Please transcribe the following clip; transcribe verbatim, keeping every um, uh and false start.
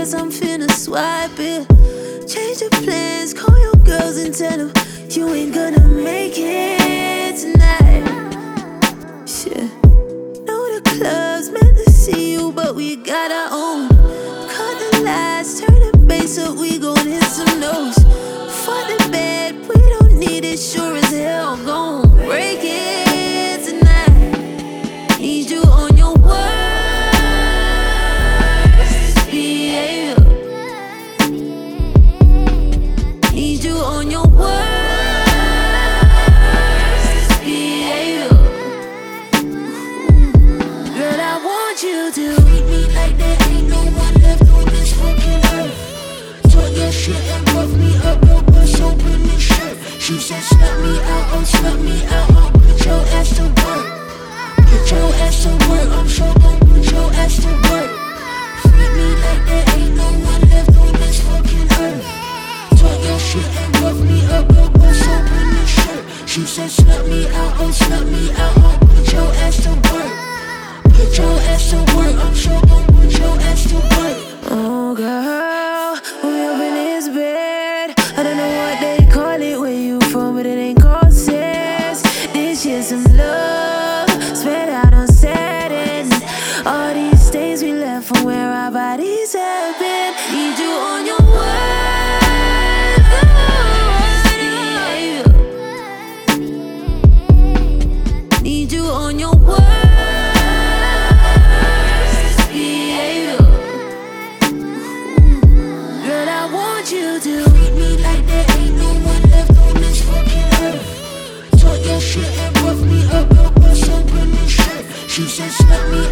guess I'm finna swipe it. Change the plans, call your girls and tell them you ain't gonna make it tonight. Shit. Know the club's meant to see you, but we got our own. Cut the lights, turn the bass up, we gon' hit some notes. Fuck the bed, we don't need it, sure as hell gon' break it tonight. Need you on your worst behavior. Need you on your worst behavior. Girl, I want you to treat me like there ain't no one left on this fucking earth. Talk your shit and rough me up, no bust open this shit. She said slap me out, oh slap me out, oh put your ass to work. Put your ass to work, I'm sure gon' put your ass to work. Treat me like there ain't no one left on this fucking earth. Talk your shit and rough me up, no bust open this shit. She said slap me out, oh slap me out, oh put your ass to work. Put your ass to work, I'm sure gon' put your ass to work. oh girl, we up in this bed. I don't know what they call it where you from, but it ain't called sex. This shit some love, spread out on Saturn. All these days we left from where our bodies have been. Need you on your worst behavior. Need you on your worst behavior. Girl, I want you to Treat me like there ain't no one left on this fucking earth. Talk your shit and rough me up, no bust open this shit. She said slap me